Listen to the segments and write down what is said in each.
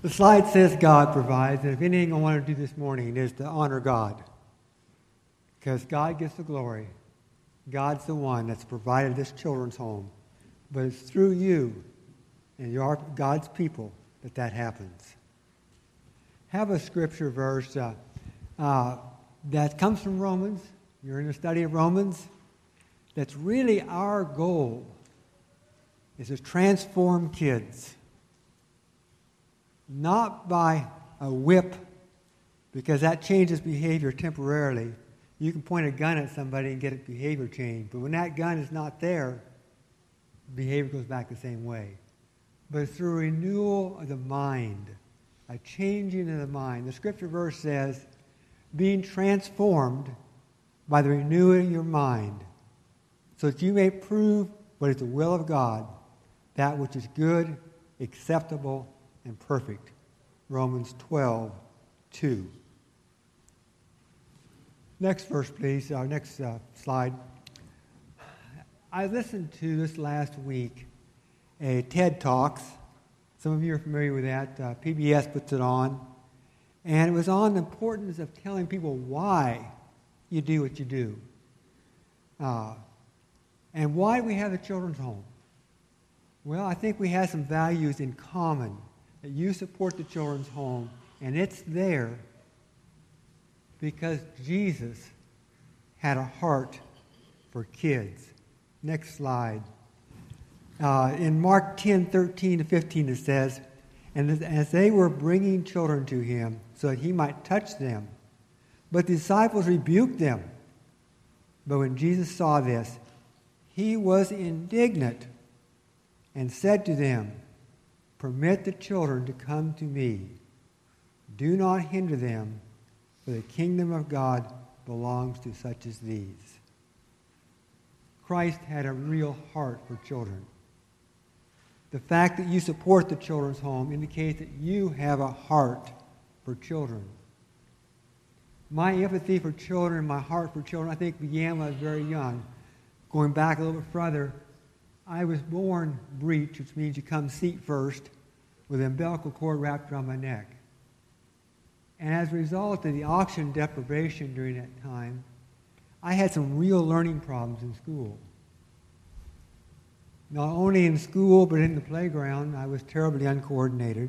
The slide says God provides, and if anything I want to do this morning is to honor God. Because God gets the glory. God's the one that's provided this children's home. But it's through you and your God's people that happens. Have a scripture verse that comes from Romans. You're in a study of Romans. That's really our goal, is to transform kids. Not by a whip, because that changes behavior temporarily. You can point a gun at somebody and get a behavior change. But when that gun is not there, behavior goes back the same way. But it's through renewal of the mind, a changing of the mind. The scripture verse says, being transformed by the renewing of your mind, so that you may prove what is the will of God, that which is good, acceptable, and perfect. Romans 12:2. Next verse, please. Our next slide. I listened to this last week a TED Talks. Some of you are familiar with that. PBS puts it on. And it was on the importance of telling people why you do what you do. And why we have the children's home. Well, I think we have some values in common. That you support the children's home, and it's there because Jesus had a heart for kids. Next slide. In Mark 10:13-15 it says, and as they were bringing children to him so that he might touch them, but the disciples rebuked them. But when Jesus saw this, he was indignant and said to them, permit the children to come to me. Do not hinder them, for the kingdom of God belongs to such as these. Christ had a real heart for children. The fact that you support the children's home indicates that you have a heart for children. My empathy for children, my heart for children, I think began when I was very young. Going back a little bit further, I was born breech, which means you come seat first, with an umbilical cord wrapped around my neck. And as a result of the oxygen deprivation during that time, I had some real learning problems in school. Not only in school, but in the playground, I was terribly uncoordinated.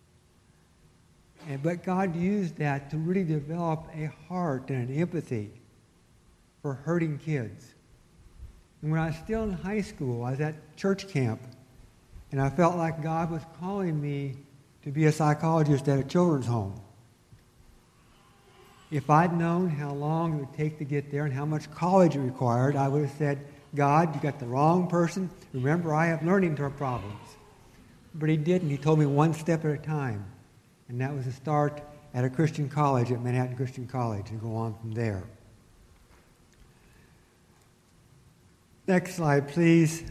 But God used that to really develop a heart and an empathy for hurting kids. And when I was still in high school, I was at church camp, and I felt like God was calling me to be a psychologist at a children's home. If I'd known how long it would take to get there and how much college it required, I would have said, God, you got the wrong person. Remember, I have learning problems. But he didn't. He told me one step at a time. And that was to start at a Christian college, at Manhattan Christian College, and go on from there. Next slide, please.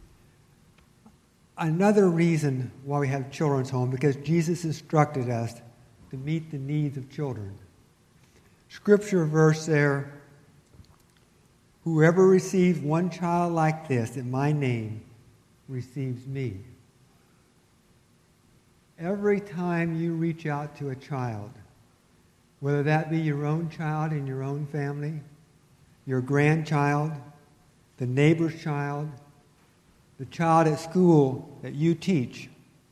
Another reason why we have children's home, because Jesus instructed us to meet the needs of children. Scripture verse there, whoever receives one child like this in my name receives me. Every time you reach out to a child, whether that be your own child in your own family, your grandchild, the neighbor's child, the child at school that you teach,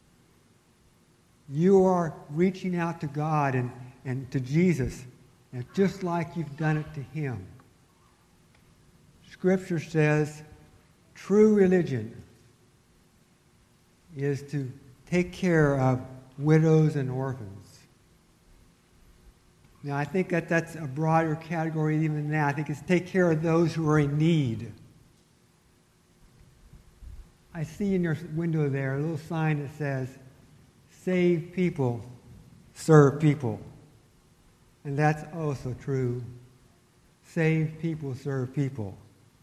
you are reaching out to God and to Jesus, and just like you've done it to him. Scripture says true religion is to take care of widows and orphans. Now, I think that's a broader category even than that. I think it's take care of those who are in need. I see in your window there a little sign that says, save people, serve people. And that's also true. Save people, serve people.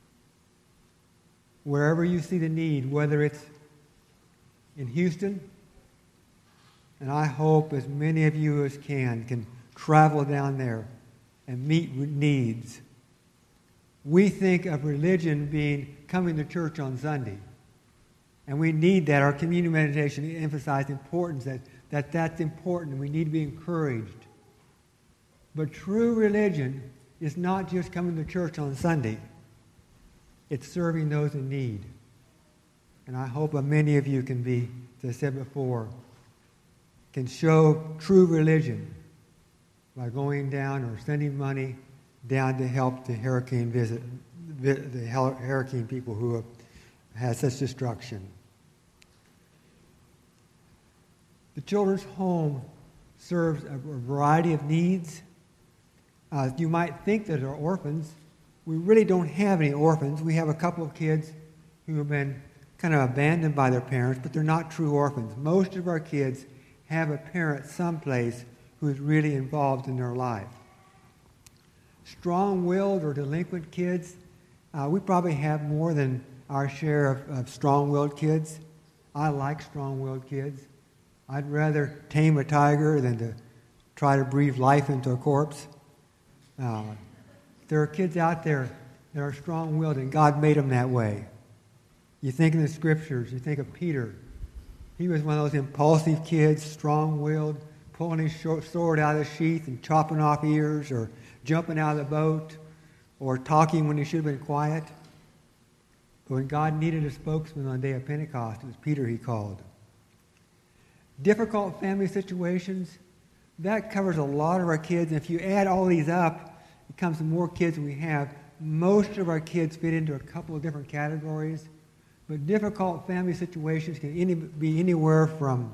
Wherever you see the need, whether it's in Houston, and I hope as many of you as can travel down there and meet needs. We think of religion being coming to church on Sunday. And we need that. Our community meditation emphasized the importance that that that's important and we need to be encouraged. But true religion is not just coming to church on Sunday. It's serving those in need. And I hope that many of you can be, as I said before, can show true religion by going down or sending money down to help the hurricane people who have had such destruction. The children's home serves a variety of needs. You might think that they're orphans. We really don't have any orphans. We have a couple of kids who have been kind of abandoned by their parents, but they're not true orphans. Most of our kids have a parent someplace who is really involved in their life. Strong-willed or delinquent kids, we probably have more than our share of strong-willed kids. I like strong-willed kids. I'd rather tame a tiger than to try to breathe life into a corpse. There are kids out there that are strong-willed, and God made them that way. You think in the Scriptures, you think of Peter. He was one of those impulsive kids, strong-willed, pulling his sword out of the sheath and chopping off ears, or jumping out of the boat, or talking when he should have been quiet. But when God needed a spokesman on the day of Pentecost, it was Peter he called. Difficult family situations, that covers a lot of our kids. And if you add all these up, it comes to more kids than we have. Most of our kids fit into a couple of different categories. But difficult family situations can be anywhere from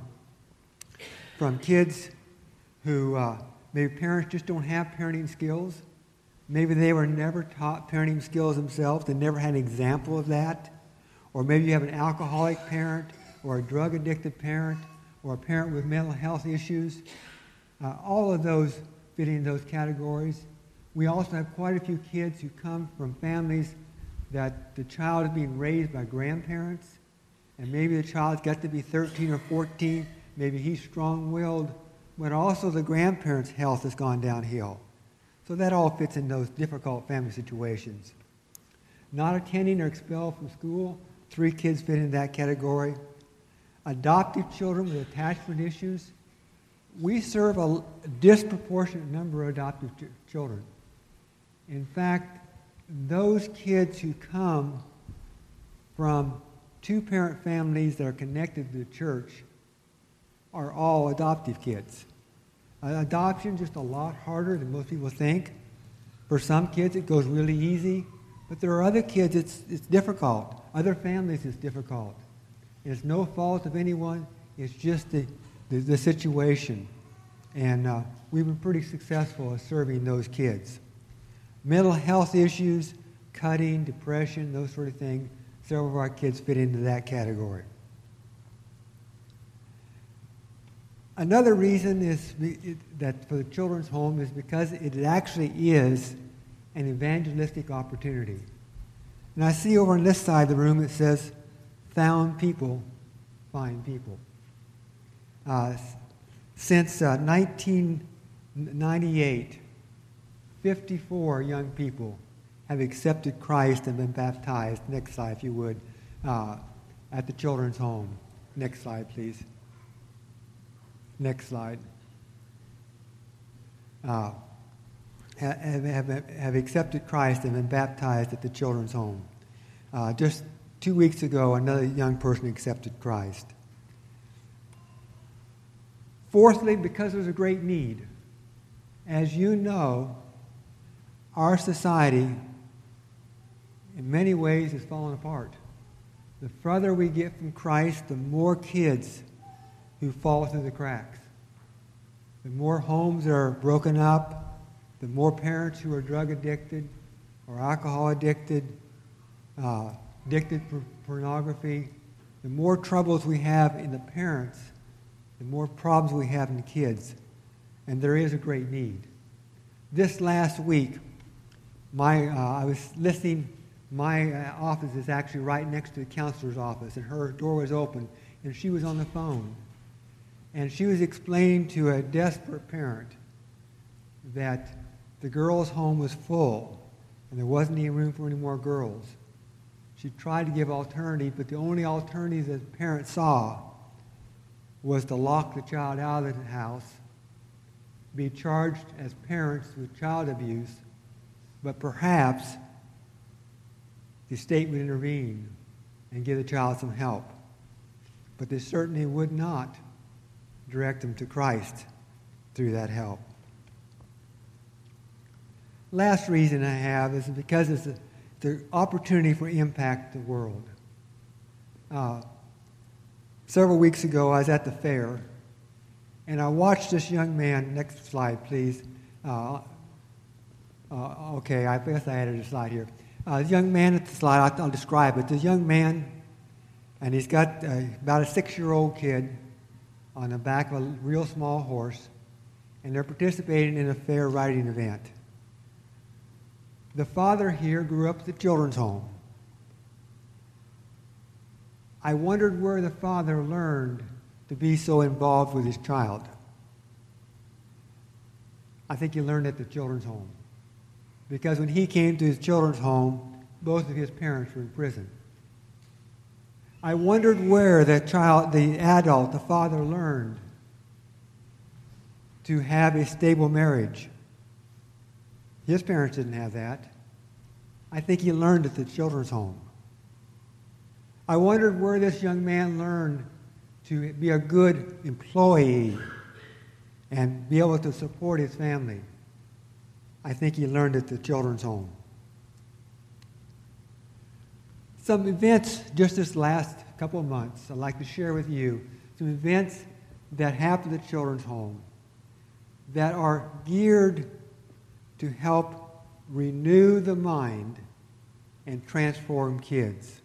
kids who maybe parents just don't have parenting skills. Maybe they were never taught parenting skills themselves. They never had an example of that. Or maybe you have an alcoholic parent or a drug-addicted parent or a parent with mental health issues. All of those fit in those categories. We also have quite a few kids who come from families that the child is being raised by grandparents, and maybe the child's got to be 13 or 14, maybe he's strong-willed, but also the grandparents' health has gone downhill. So that all fits in those difficult family situations. Not attending or expelled from school, 3 kids fit in that category. Adopted children with attachment issues. We serve a disproportionate number of adopted children. In fact, those kids who come from 2-parent families that are connected to the church are all adoptive kids. Adoption is just a lot harder than most people think. For some kids, it goes really easy, but there are other kids it's difficult. Other families, it's difficult. It's no fault of anyone. It's just the situation. And we've been pretty successful at serving those kids. Mental health issues, cutting, depression, those sort of things, several of our kids fit into that category. Another reason is that for the children's home is because it actually is an evangelistic opportunity. And I see over on this side of the room it says, "Found people, find people." Since 1998, 54 young people have accepted Christ and been baptized. Next slide, if you would, at the children's home. Next slide, please. Next slide. Have accepted Christ and been baptized at the children's home. Just 2 weeks ago, another young person accepted Christ. Fourthly, because there's a great need. As you know, our society, in many ways, has fallen apart. The further we get from Christ, the more kids who fall through the cracks. The more homes are broken up, the more parents who are drug addicted or alcohol addicted, addicted to pornography, the more troubles we have in the parents, the more problems we have in the kids. And there is a great need. This last week, I was listening. My office is actually right next to the counselor's office, and her door was open, and she was on the phone. And she was explaining to a desperate parent that the girls' home was full, and there wasn't any room for any more girls. She tried to give alternatives, but the only alternative that the parent saw was to lock the child out of the house, be charged as parents with child abuse, but perhaps the state would intervene and give the child some help. But they certainly would not direct them to Christ through that help. Last reason I have is because it's the opportunity for impact the world. Several weeks ago, I was at the fair, and I watched this young man. Next slide, please. Okay, I guess I added a slide here. The young man at the slide, I'll describe it. This young man, and he's got about a 6-year-old kid on the back of a real small horse, and they're participating in a fair riding event. The father here grew up at the children's home. I wondered where the father learned to be so involved with his child. I think he learned at the children's home. Because when he came to his children's home, both of his parents were in prison. I wondered where the child, the adult, the father learned to have a stable marriage. His parents didn't have that. I think he learned at the children's home. I wondered where this young man learned to be a good employee and be able to support his family. I think he learned at the children's home. Some events just this last couple of months I'd like to share with you. Some events that happened at the children's home that are geared to help renew the mind and transform kids.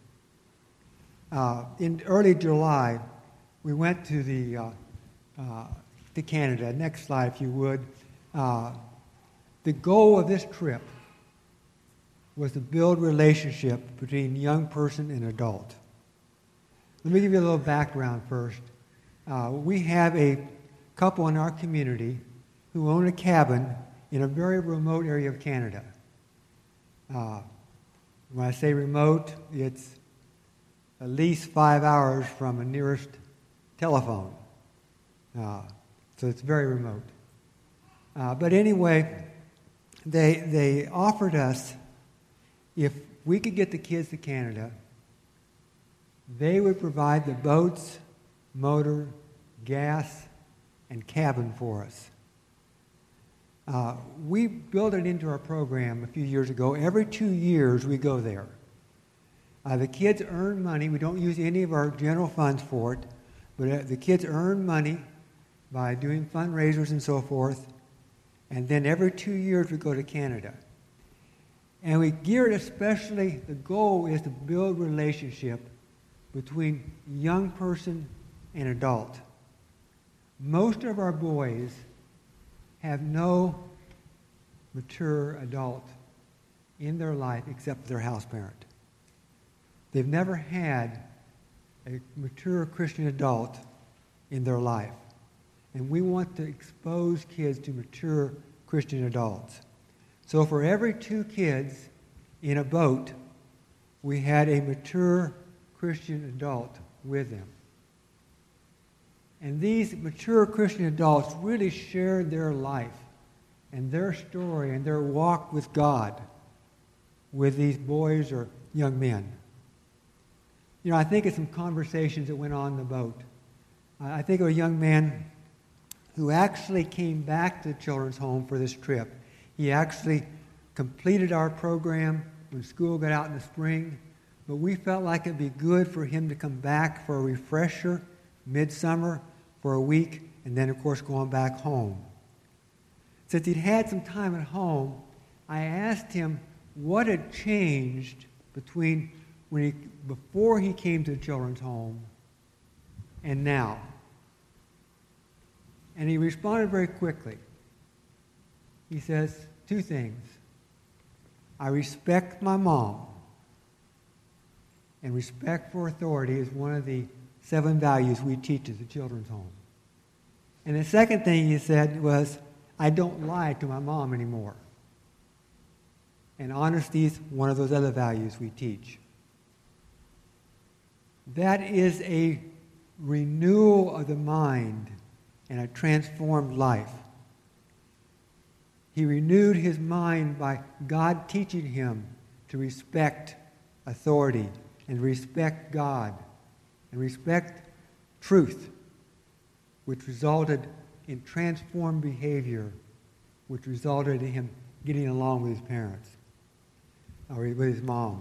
In early July, we went to Canada. Next slide, if you would. The goal of this trip was to build relationship between young person and adult. Let me give you a little background first. We have a couple in our community who own a cabin in a very remote area of Canada. When I say remote, it's at least 5 hours from a nearest telephone. So it's very remote. But anyway, they offered us, if we could get the kids to Canada, they would provide the boats, motor, gas, and cabin for us. We built it into our program a few years ago. Every 2 years we go there. The kids earn money. We don't use any of our general funds for it, but the kids earn money by doing fundraisers and so forth. And then every 2 years we go to Canada. And we gear it especially, the goal is to build relationship between young person and adult. Most of our boys have no mature adult in their life except their house parent. They've never had a mature Christian adult in their life. And we want to expose kids to mature Christian adults. So for every 2 kids in a boat, we had a mature Christian adult with them. And these mature Christian adults really shared their life and their story and their walk with God with these boys or young men. You know, I think of some conversations that went on in the boat. I think of a young man who actually came back to the children's home for this trip. He actually completed our program when school got out in the spring, but we felt like it'd be good for him to come back for a refresher midsummer for a week, and then, of course, going back home. Since he'd had some time at home, I asked him what had changed between before he came to the children's home and now. And he responded very quickly. He says 2 things. I respect my mom, and respect for authority is one of the 7 values we teach at the children's home. And the second thing he said was, I don't lie to my mom anymore. And honesty is one of those other values we teach. That is a renewal of the mind and a transformed life. He renewed his mind by God teaching him to respect authority and respect God and respect truth, which resulted in transformed behavior, which resulted in him getting along with his parents or with his mom.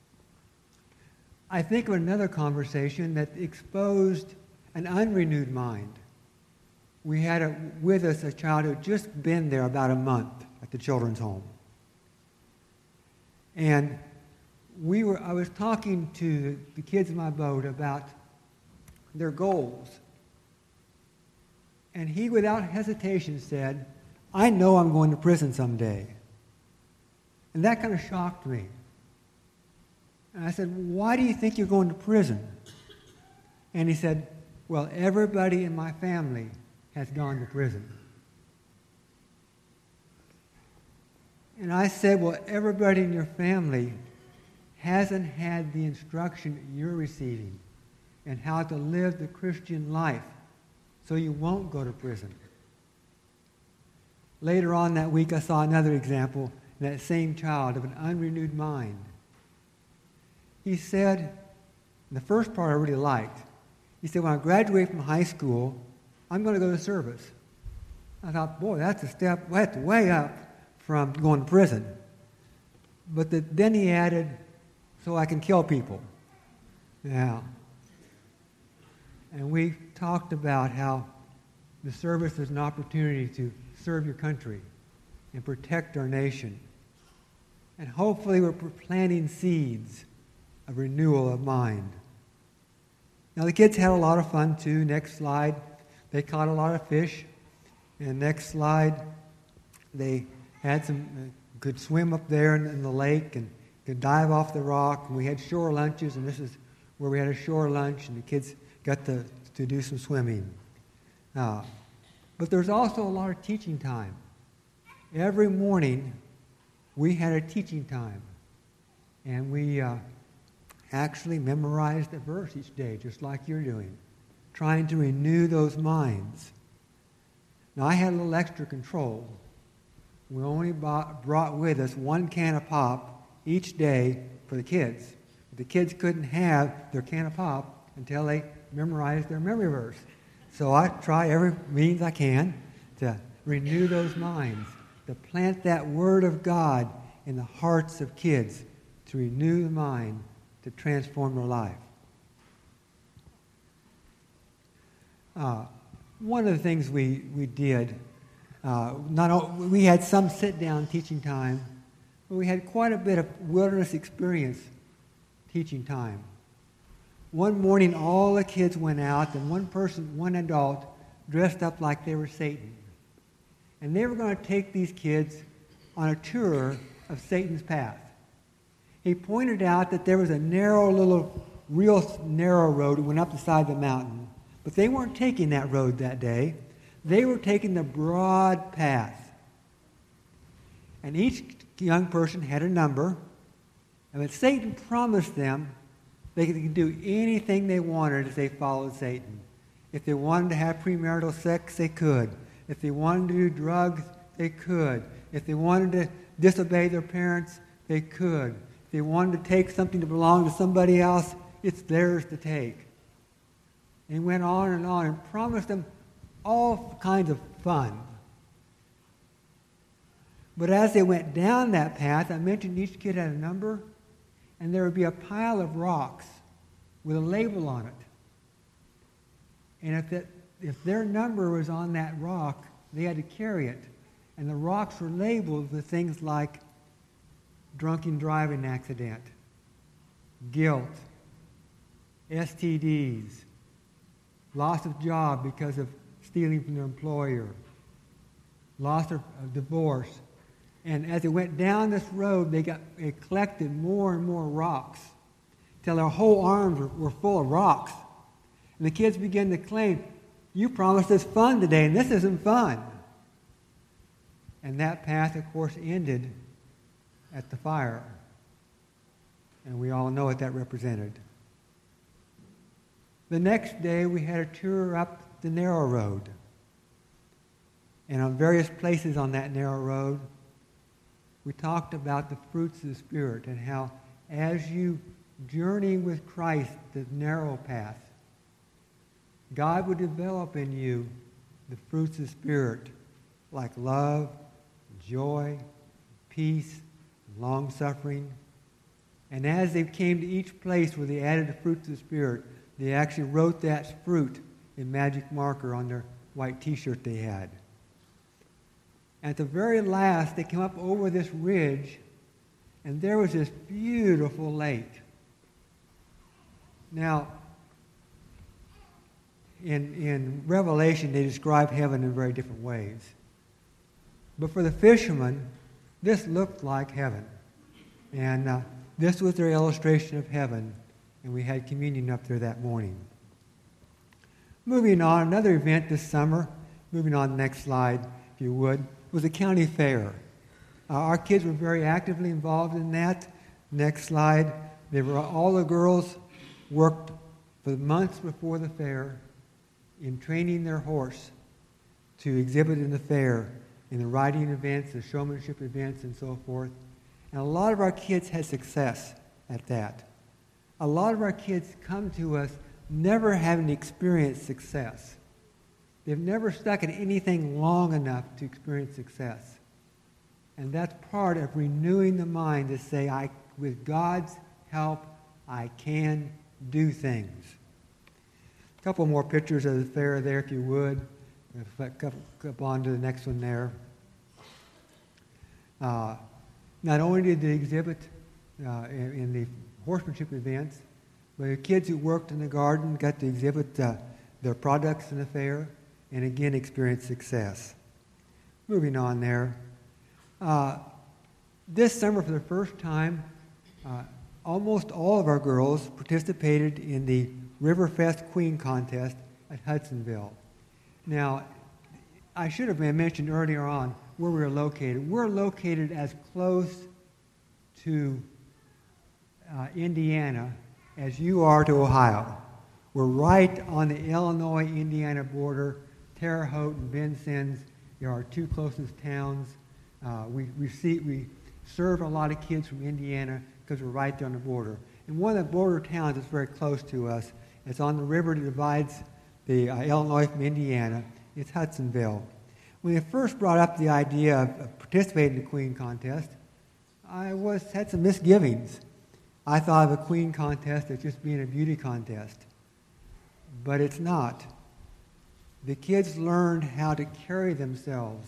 I think of another conversation that exposed an unrenewed mind. We had with us a child who had just been there about a month at the children's home. And I was talking to the kids in my boat about their goals. And he, without hesitation, said, "I know I'm going to prison someday." And that kind of shocked me. And I said, "Why do you think you're going to prison?" And he said, "Well, everybody in my family has gone to prison." And I said, "Well, everybody in your family hasn't had the instruction you're receiving in how to live the Christian life, so you won't go to prison." Later on that week, I saw another example in that same child of an unrenewed mind. He said, the first part I really liked, he said, "When I graduate from high school, I'm going to go to service." I thought, boy, that's way up from going to prison. But then he added, "So I can kill people." Yeah. And we talked about how the service is an opportunity to serve your country and protect our nation. And hopefully we're planting seeds of renewal of mind. Now the kids had a lot of fun too. Next slide, they caught a lot of fish. And next slide, they had could swim up there in the lake and could dive off the rock. And we had shore lunches, and this is where we had a shore lunch, and the kids got to do some swimming. But there's also a lot of teaching time. Every morning, we had a teaching time. And we actually memorized a verse each day, just like you're doing, trying to renew those minds. Now, I had a little extra control. We only brought with us 1 can of pop each day for the kids. The kids couldn't have their can of pop until they memorized their memory verse. So I try every means I can to renew those minds, to plant that Word of God in the hearts of kids, to renew the mind, to transform their life. One of the things we did, we had some sit-down teaching time, but we had quite a bit of wilderness experience teaching time. One morning, all the kids went out, and one adult, dressed up like they were Satan. And they were going to take these kids on a tour of Satan's path. He pointed out that there was a real narrow road that went up the side of the mountain. But they weren't taking that road that day. They were taking the broad path. And each young person had a number. And Satan promised them they could do anything they wanted if they followed Satan. If they wanted to have premarital sex, they could. If they wanted to do drugs, they could. If they wanted to disobey their parents, they could. If they wanted to take something that belonged to somebody else, it's theirs to take. And he went on and promised them all kinds of fun. But as they went down that path, I mentioned each kid had a number, and there would be a pile of rocks with a label on it. And if their number was on that rock, they had to carry it. And the rocks were labeled with things like drunken driving accident, guilt, STDs, loss of job because of stealing from their employer, loss of divorce. And as they went down this road, they collected more and more rocks till their whole arms were full of rocks. And the kids began to claim, "You promised us fun today, and this isn't fun." And that path, of course, ended at the fire. And we all know what that represented. The next day, we had a tour up the narrow road. And on various places on that narrow road, we talked about the fruits of the Spirit and how as you journey with Christ the narrow path, God would develop in you the fruits of the Spirit like love, joy, peace, long-suffering. And as they came to each place where they added the fruits of the Spirit, they actually wrote that fruit in magic marker on their white T-shirt they had. At the very last, they came up over this ridge, and there was this beautiful lake. Now, in Revelation, they describe heaven in very different ways. But for the fishermen, this looked like heaven. And this was their illustration of heaven, and we had communion up there that morning. Moving on, another event this summer, moving on to the next slide, if you would, was the county fair. Our kids were very actively involved in that. Next slide. All the girls worked for months before the fair in training their horse to exhibit in the fair, in the riding events, the showmanship events, and so forth. And a lot of our kids had success at that. A lot of our kids come to us never having experienced success. They've never stuck at anything long enough to experience success. And that's part of renewing the mind to say, with God's help, I can do things. A couple more pictures of the fair there, if you would. Up on to the next one there. Not only did they exhibit in the horsemanship events, but the kids who worked in the garden got to exhibit their products in the fair and again experience success. Moving on there. This summer, for the first time, almost all of our girls participated in the Riverfest Queen Contest at Hudsonville. Now, I should have mentioned earlier on where we were located. We're located as close to Indiana as you are to Ohio. We're right on the Illinois-Indiana border. Terre Haute and Vincennes are our two closest towns. We serve a lot of kids from Indiana because we're right there on the border. And one of the border towns that's very close to us, it's on the river that divides the Illinois from Indiana. It's Hudsonville. When they first brought up the idea of participating in the Queen Contest, I had some misgivings. I thought of a Queen Contest as just being a beauty contest. But it's not. The kids learned how to carry themselves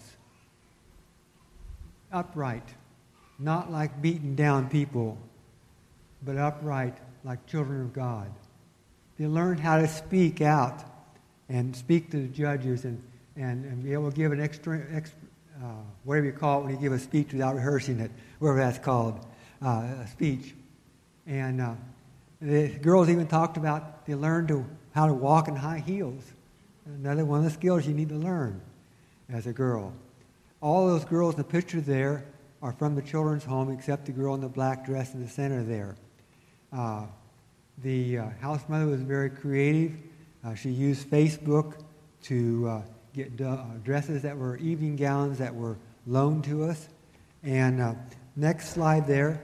upright, not like beaten down people, but upright like children of God. They learned how to speak out and speak to the judges and be able to give an extra whatever you call it when you give a speech without rehearsing it, whatever that's called, a speech. And the girls even talked about they learned how to walk in high heels. Another one of the skills you need to learn as a girl. All those girls in the picture there are from the children's home except the girl in the black dress in the center there. The house mother was very creative. She used Facebook to get dresses that were evening gowns that were loaned to us. And next slide there,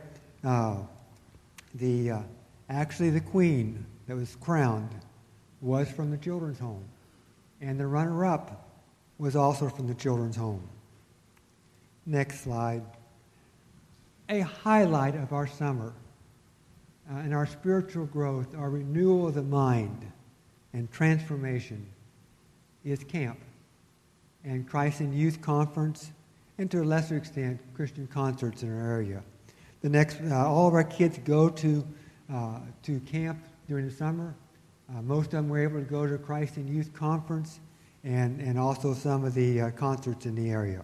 actually the queen that was crowned was from the children's home. And the runner-up was also from the children's home. Next slide. A highlight of our summer and our spiritual growth, our renewal of the mind and transformation is camp and Christ in Youth Conference, and to a lesser extent, Christian concerts in our area. All of our kids go to camp during the summer. Most of them were able to go to Christ in Youth Conference and also some of the concerts in the area.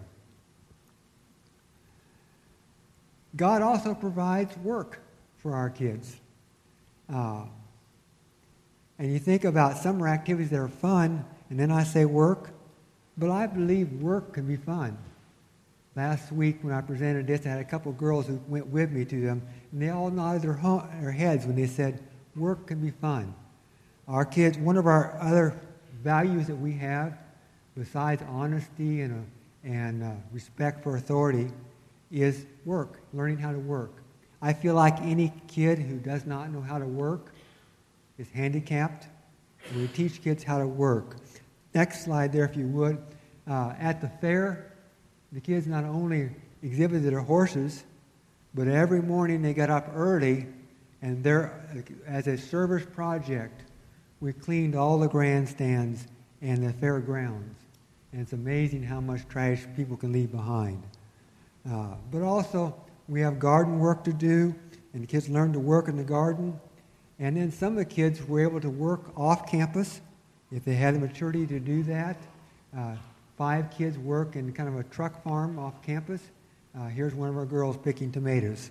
God also provides work for our kids. And you think about summer activities that are fun, and then I say work, but I believe work can be fun. Last week when I presented this, I had a couple of girls who went with me to them, and they all nodded their heads when they said, work can be fun. Our kids, one of our other values that we have, besides honesty and respect for authority, is work, learning how to work. I feel like any kid who does not know how to work is handicapped. We teach kids how to work. Next slide there, if you would. At the fair, the kids not only exhibited their horses, but every morning they got up early, and as a service project, we cleaned all the grandstands and the fairgrounds. And it's amazing how much trash people can leave behind. But also, we have garden work to do, and the kids learn to work in the garden. And then some of the kids were able to work off campus if they had the maturity to do that. 5 kids work in kind of a truck farm off campus. Here's one of our girls picking tomatoes.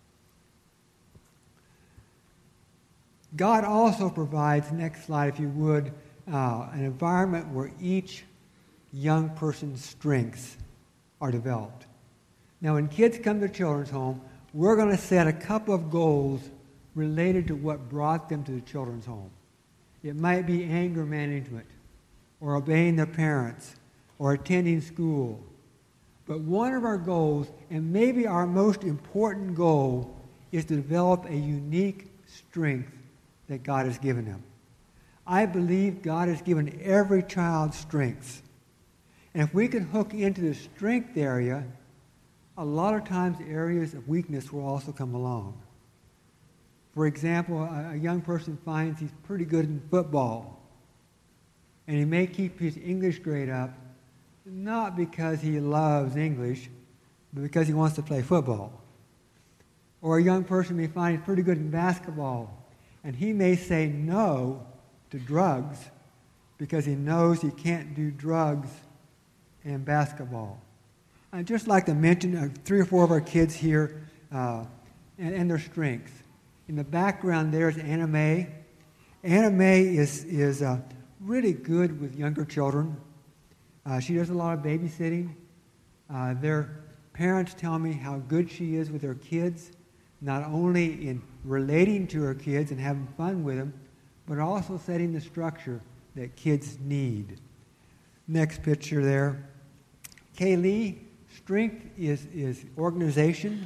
God also provides, next slide if you would, an environment where each young person's strengths are developed. Now, when kids come to children's home, we're going to set a couple of goals related to what brought them to the children's home. It might be anger management, or obeying their parents, or attending school. But one of our goals, and maybe our most important goal, is to develop a unique strength that God has given them. I believe God has given every child strengths. And if we can hook into the strength area, a lot of times areas of weakness will also come along. For example, a young person finds he's pretty good in football, and he may keep his English grade up, not because he loves English, but because he wants to play football. Or a young person may find he's pretty good in basketball, and he may say no to drugs because he knows he can't do drugs and basketball. I'd just like to mention 3 or 4 of our kids here and their strengths. In the background there is Anna Mae. Anna Mae is really good with younger children. She does a lot of babysitting. Their parents tell me how good she is with their kids, not only in relating to her kids and having fun with them, but also setting the structure that kids need. Next picture there. Kaylee, strength is organization.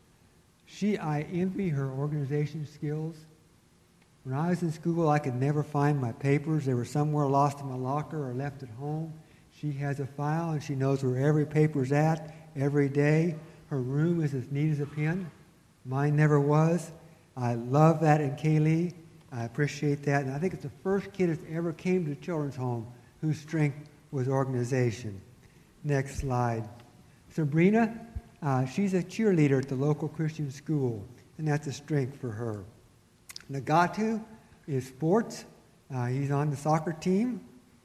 I envy her organization skills. When I was in school, I could never find my papers. They were somewhere lost in my locker or left at home. She has a file, and she knows where every paper's at every day. Her room is as neat as a pin. Mine never was. I love that in Kaylee. I appreciate that. And I think it's the first kid that ever came to the children's home whose strength was organization. Next slide. Sabrina, she's a cheerleader at the local Christian school, and that's a strength for her. Nagatu is sports. He's on the soccer team.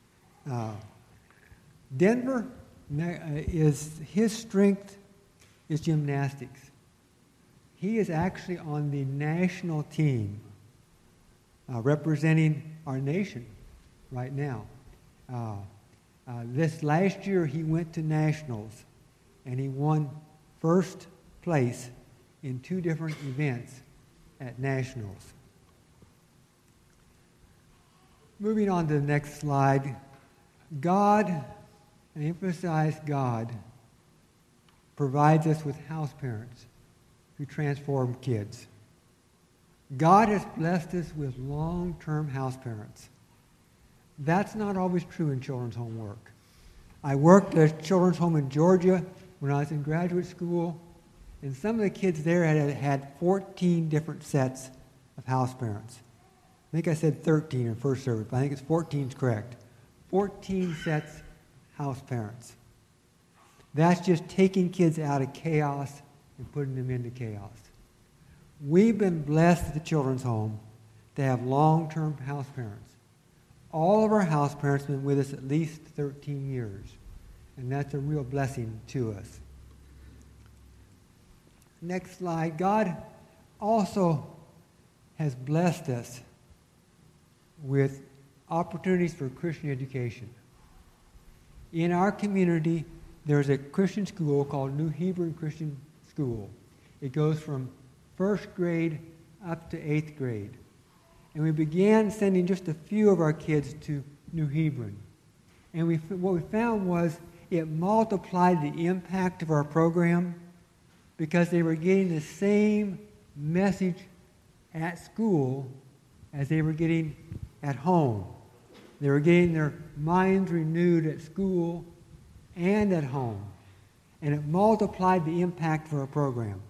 Denver, his strength is gymnastics. He is actually on the national team representing our nation right now. This last year he went to nationals and he won first place in 2 different events at nationals. Moving on to the next slide. God, and emphasize God, provides us with house parents who transform kids. God has blessed us with long-term house parents. That's not always true in children's home work. I worked at a children's home in Georgia when I was in graduate school, and some of the kids there had 14 different sets of house parents. I think I said 13 in first service, but I think it's 14 is correct. 14 sets house parents. That's just taking kids out of chaos and putting them into chaos. We've been blessed at the children's home to have long-term house parents. All of our house parents have been with us at least 13 years, and that's a real blessing to us. Next slide. God also has blessed us with opportunities for Christian education. In our community, there's a Christian school called New Hebron Christian School. It goes from first grade up to 8th grade. And we began sending just a few of our kids to New Hebron. And what we found was it multiplied the impact of our program because they were getting the same message at school as they were getting at home. They were getting their minds renewed at school and at home. And it multiplied the impact of our program.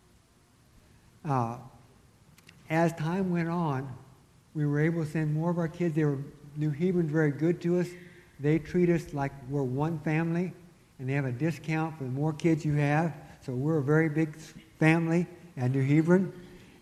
As time went on, we were able to send more of our kids. New Hebron's very good to us. They treat us like we're one family, and they have a discount for the more kids you have. So we're a very big family at New Hebron.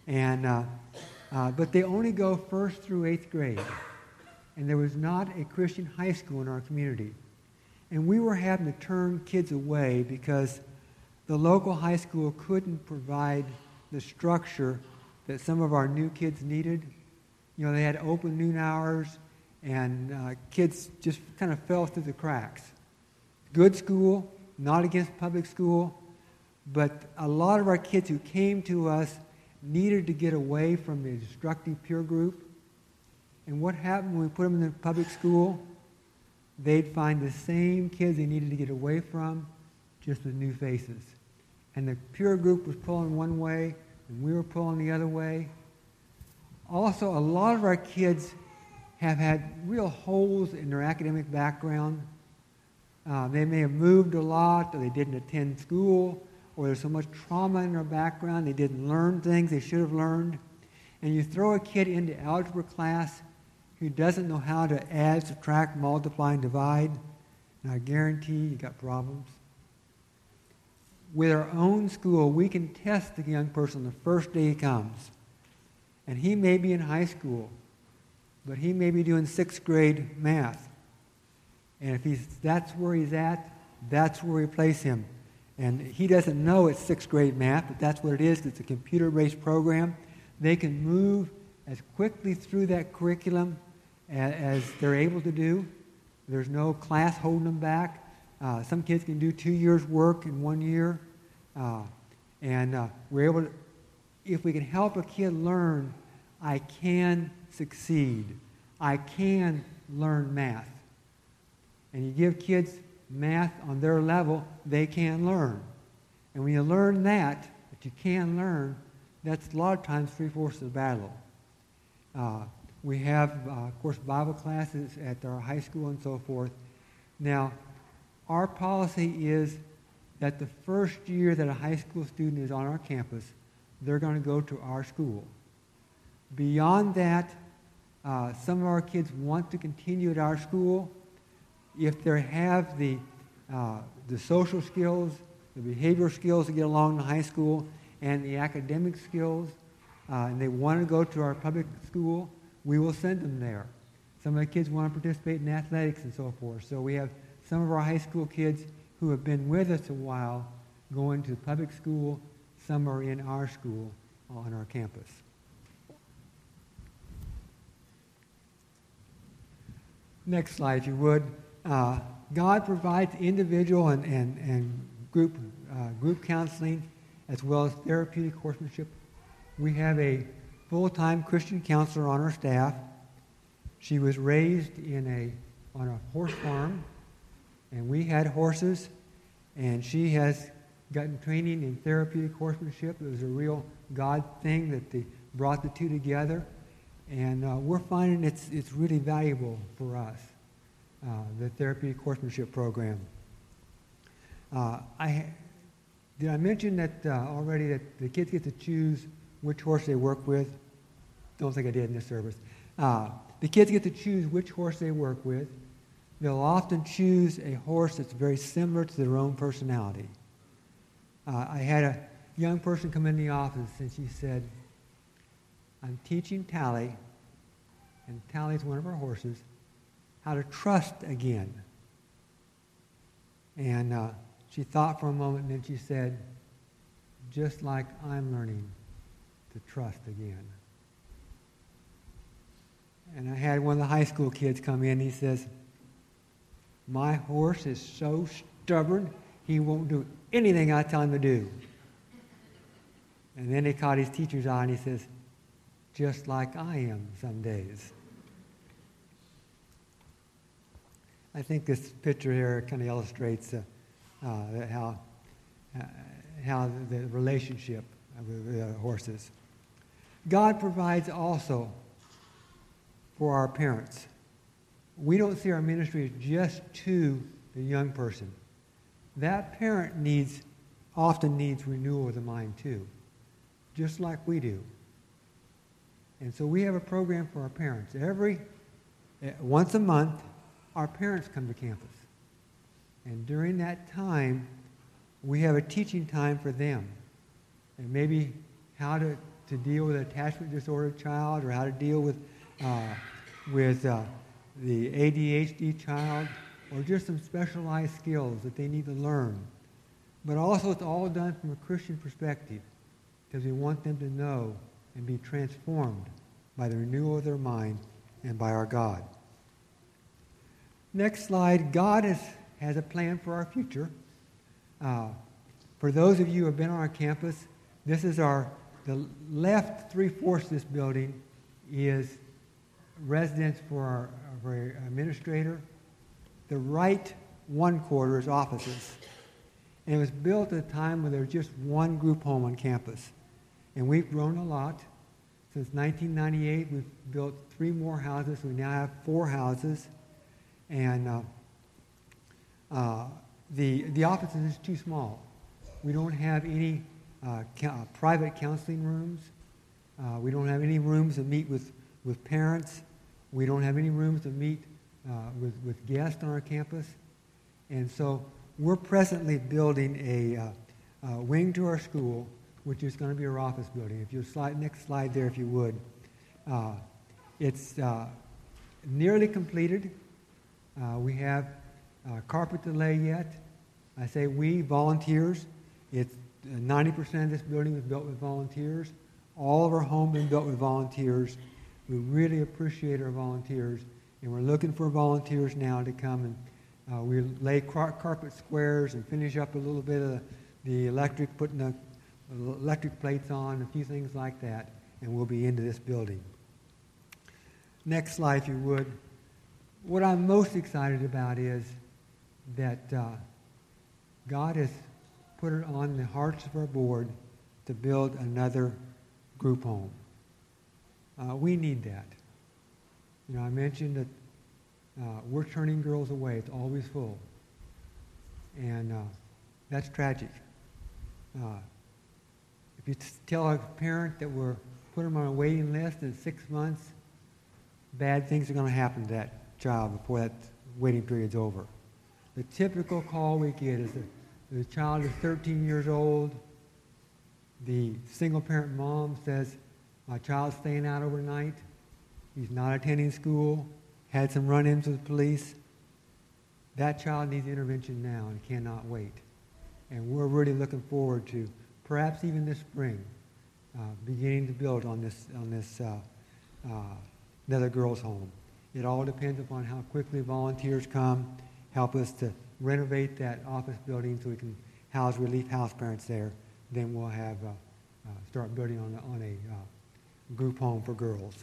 But they only go 1st through 8th grade. And there was not a Christian high school in our community. And we were having to turn kids away because the local high school couldn't provide the structure that some of our new kids needed. You know, they had open noon hours, and kids just kind of fell through the cracks. Good school, not against public school, but a lot of our kids who came to us needed to get away from the destructive peer group. And what happened when we put them in the public school? They'd find the same kids they needed to get away from, just with new faces. And the peer group was pulling one way, and we were pulling the other way. Also, a lot of our kids have had real holes in their academic background. They may have moved a lot, or they didn't attend school, or there's so much trauma in their background, they didn't learn things they should have learned. And you throw a kid into algebra class who doesn't know how to add, subtract, multiply, and divide, and I guarantee you got problems. With our own school, we can test the young person the first day he comes. And he may be in high school, but he may be doing 6th grade math. And if that's where he's at, that's where we place him. And he doesn't know it's 6th grade math, but that's what it is. It's a computer-based program. They can move as quickly through that curriculum as they're able to do. There's no class holding them back. Some kids can do 2 years' work in 1 year. We're able to, if we can help a kid learn, I can succeed. I can learn math. And you give kids math on their level, they can learn. And when you learn that you can learn, that's a lot of times 3/4 of the battle. We have, of course, Bible classes at our high school and so forth. Now, our policy is that the first year that a high school student is on our campus, they're going to go to our school. Beyond that, some of our kids want to continue at our school. If they have the social skills, the behavioral skills to get along in high school, and the academic skills, and they want to go to our public school, we will send them there. Some of the kids want to participate in athletics and so forth. So we have some of our high school kids who have been with us a while going to public school. Some are in our school on our campus. Next slide, if you would. God provides individual and group counseling as well as therapeutic horsemanship. We have a full-time Christian counselor on our staff. She was raised on a horse farm, and we had horses, and she has gotten training in therapeutic horsemanship. It was a real God thing that they brought the two together, and we're finding it's really valuable for us, the therapeutic horsemanship program. Did I mention that already that the kids get to choose which horse they work with? Don't think I did in this service. The kids get to choose which horse they work with. They'll often choose a horse that's very similar to their own personality. I had a young person come in the office and she said, I'm teaching Tally, and Tally's one of our horses, how to trust again. And she thought for a moment, and then she said, just like I'm learning to trust again. And I had one of the high school kids come in, and he says, my horse is so stubborn, he won't do anything I tell him to do. And then he caught his teacher's eye, and he says, just like I am some days. I think this picture here kind of illustrates how the relationship with the horses. God provides also for our parents. We don't see our ministry as just to the young person. That parent often needs renewal of the mind too, just like we do. And so we have a program for our parents. Once a month, our parents come to campus. And during that time, we have a teaching time for them. And maybe how to deal with an attachment disorder child, or how to deal with the ADHD child, or just some specialized skills that they need to learn. But also it's all done from a Christian perspective, because we want them to know and be transformed by the renewal of their mind and by our God. Next slide. God has a plan for our future. For those of you who have been on our campus, this is the left 3/4 of this building is residence for our administrator. The right 1/4 is offices. And it was built at a time when there was just one group home on campus. And we've grown a lot. Since 1998, we've built 3 more houses. We now have 4 houses. And the offices is too small. We don't have any private counseling rooms. We don't have any rooms to meet with parents. We don't have any rooms to meet with guests on our campus. And so we're presently building a wing to our school, which is going to be our office building. If you'll next slide there, if you would. It's nearly completed. We have carpet to lay yet. I say we, volunteers. It's 90% of this building was built with volunteers. All of our homes have been built with volunteers. We really appreciate our volunteers, and we're looking for volunteers now to come and we lay carpet squares and finish up a little bit of the electric, putting the electric plates on, a few things like that, and we'll be into this building. Next slide, if you would. What I'm most excited about is that God has put it on the hearts of our board to build another group home. We need that. You know, I mentioned that we're turning girls away. It's always full. And that's tragic. If you tell a parent that we're putting them on a waiting list in 6 months, bad things are going to happen to that child before that waiting period's over. The typical call we get is that the child is 13 years old. The single-parent mom says, my child's staying out overnight. He's not attending school. Had some run-ins with police. That child needs intervention now and cannot wait. And we're really looking forward to, perhaps even this spring, beginning to build on this another girls' home. It all depends upon how quickly volunteers come, help us to renovate that office building so we can house relief house parents there. Then we'll have start building on a group home for girls.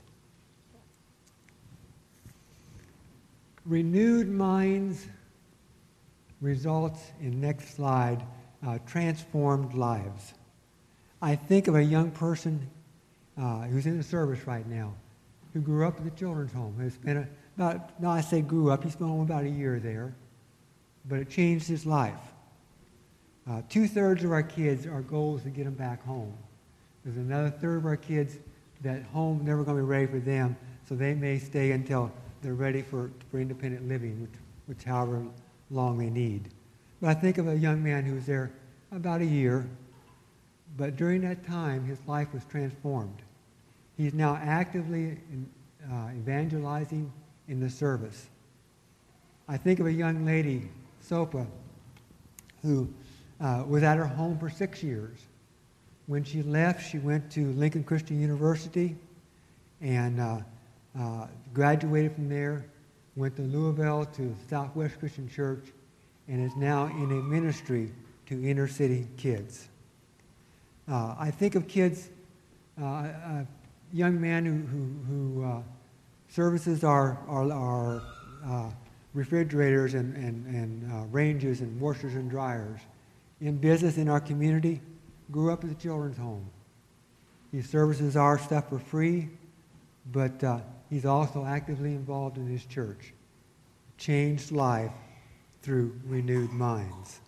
Renewed minds results in, next slide, transformed lives. I think of a young person who's in the service right now, who grew up at the children's home. Has spent I say grew up, he spent about a year there, but it changed his life. 2/3 of our kids, our goal is to get them back home. There's another third of our kids that home never going to be ready for them, so they may stay until they're ready for independent living, which however long they need. But I think of a young man who was there about a year, but during that time, his life was transformed. He's now actively evangelizing in the service. I think of a young lady, Sopa, who was at her home for 6 years. When she left, she went to Lincoln Christian University and graduated from there, went to Louisville to Southwest Christian Church, and is now in a ministry to inner city kids. I think of kids, young man who services our refrigerators and ranges and washers and dryers in business in our community, grew up at the children's home. He services our stuff for free, but he's also actively involved in his church. Changed life through renewed minds.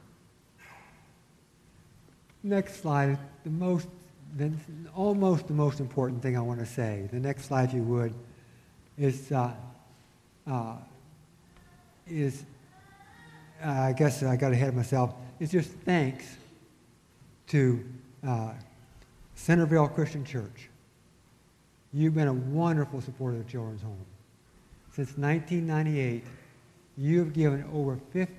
Next slide, almost the most important thing I want to say. The next slide, if you would, is I guess I got ahead of myself. It's just thanks to Centerville Christian Church. You've been a wonderful supporter of the Children's Home. Since 1998, you've given over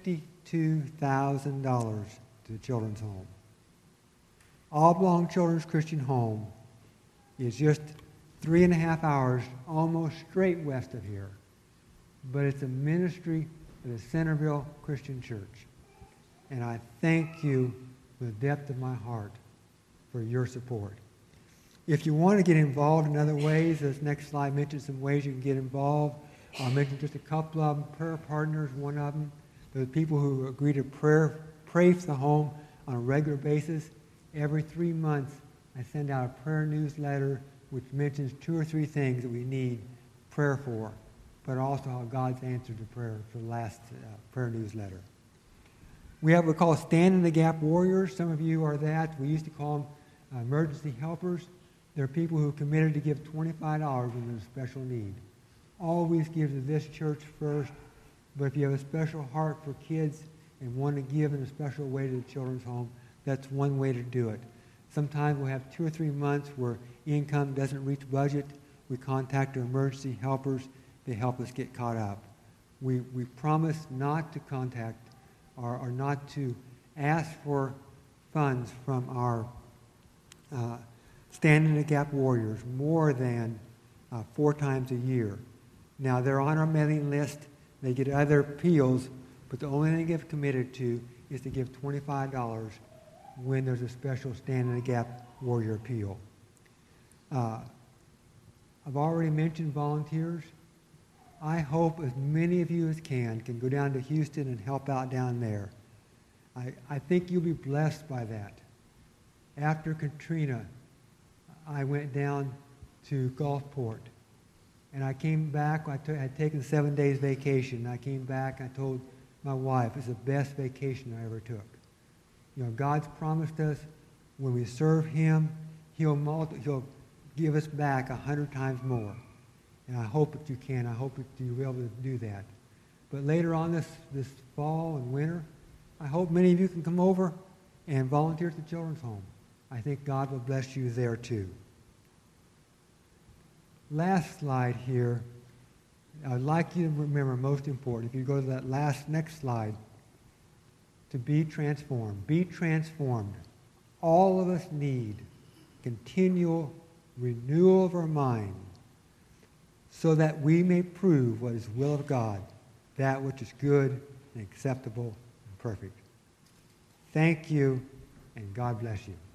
$52,000 to the Children's Home. Oblong Children's Christian Home is just 3.5 hours, almost straight west of here. But it's a ministry of the Centerville Christian Church. And I thank you from the depth of my heart for your support. If you want to get involved in other ways, this next slide mentions some ways you can get involved. I'll mention just a couple of them. Prayer Partners, one of them. There are people who agree to pray for the home on a regular basis. Every 3 months, I send out a prayer newsletter which mentions 2 or 3 things that we need prayer for, but also how God's answered the prayer for the last prayer newsletter. We have what we call Stand in the Gap Warriors. Some of you are that. We used to call them emergency helpers. They're people who are committed to give $25 when there's a special need. Always give to this church first, but if you have a special heart for kids and want to give in a special way to the Children's Home, that's one way to do it. Sometimes we'll have 2 or 3 months where income doesn't reach budget. We contact our emergency helpers. They help us get caught up. We promise not to contact or not to ask for funds from our Stand in the Gap Warriors more than 4 times a year. Now, they're on our mailing list. They get other appeals, but the only thing they've committed to is to give $25 when there's a special Stand in the Gap Warrior appeal. I've already mentioned volunteers. I hope as many of you as can go down to Houston and help out down there. I think you'll be blessed by that. After Katrina, I went down to Gulfport, and I came back. I had taken 7 days vacation. I came back. I told my wife it's the best vacation I ever took. You know, God's promised us when we serve Him, He'll give us back 100 times more. And I hope that you can. I hope that you'll be able to do that. But later on this fall and winter, I hope many of you can come over and volunteer at the Children's Home. I think God will bless you there too. Last slide here. I'd like you to remember, most important, if you go to that next slide, to be transformed. Be transformed. All of us need continual renewal of our mind so that we may prove what is the will of God, that which is good and acceptable and perfect. Thank you, and God bless you.